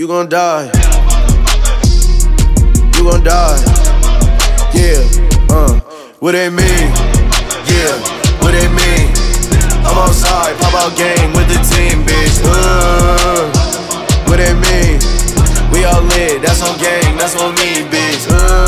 you gon' die. You gon' die. Yeah, what they mean? Yeah, what they mean? I'm outside, pop out game with the team, bitch. What they mean? We all lit, that's on gang, that's on me, bitch.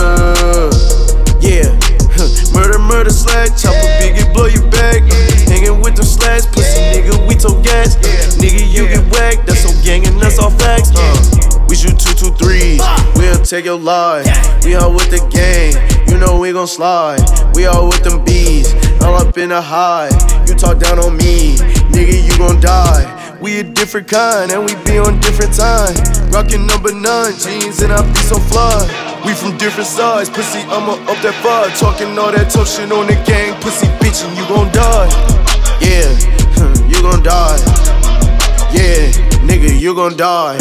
Yeah, murder, murder, slash, chopper, biggie, blow you back. Hanging with them slash, pussy nigga, we told gas. Nigga, you get whacked, that's on gang and that's all facts. We shoot 223s, we'll take your life. We all with the gang, you know we gon' slide. We all with them bees, all up in the high. You talk down on me, nigga, you gon' die. We a different kind, and we be on different time. Rockin' number 9 jeans, and I be so fly. We from different sides, pussy, I'ma up that vibe. Talking all that tough shit on the gang, pussy bitch, and you gon' die. Yeah, you gon' die. Yeah, nigga, you gon' die.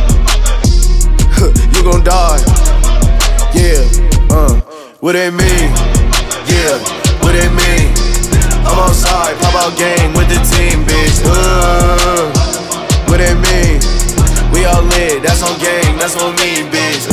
You gon' die. Yeah, what they mean? Yeah, what they mean? I'm outside, pop out game with the team, bitch. What they mean? We all lit, that's on gang, that's on me, bitch.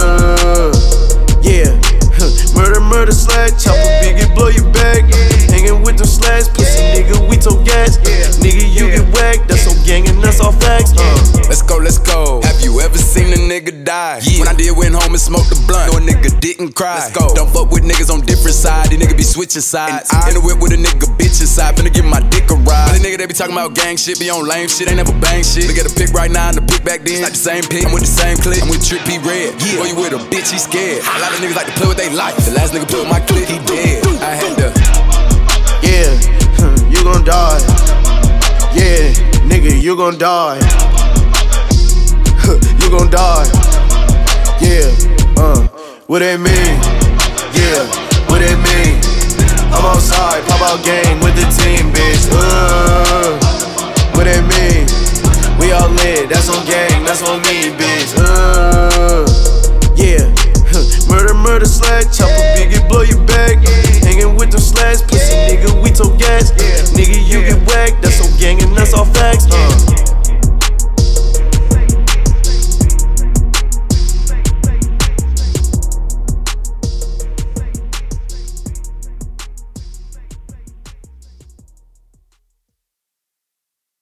Yeah, murder, murder, slash, chopper, biggie, blow you back. Hanging with them slash, pussy nigga, we told gas. Nigga, you get whacked, that's on gang and that's all facts. Let's go, let's go. Have you ever seen a nigga die? Yeah. When I did, went home and smoked the blunt. No, a nigga didn't cry. Let's go. Don't fuck with niggas on different sides. These niggas be switching sides. In the whip with a nigga bitch inside. Finna give my dick a ride. All these niggas, they be talking about gang shit, be on lame shit, ain't never bang shit. Look at the pick right now and the pick back then. It's not the same pick. I'm with the same click. I'm with Trip P Red. Yeah. Boy, you with a bitch, he scared. A lot of niggas like to play with their life. The last nigga put with my click, he dead. I had to. Yeah, you gon' die. Yeah, nigga, you gon' die. You gon' die. Yeah, what they mean? Yeah, what they mean? I'm outside, pop out game with the team, bitch. What they mean? We all lit, that's on gang, that's on me.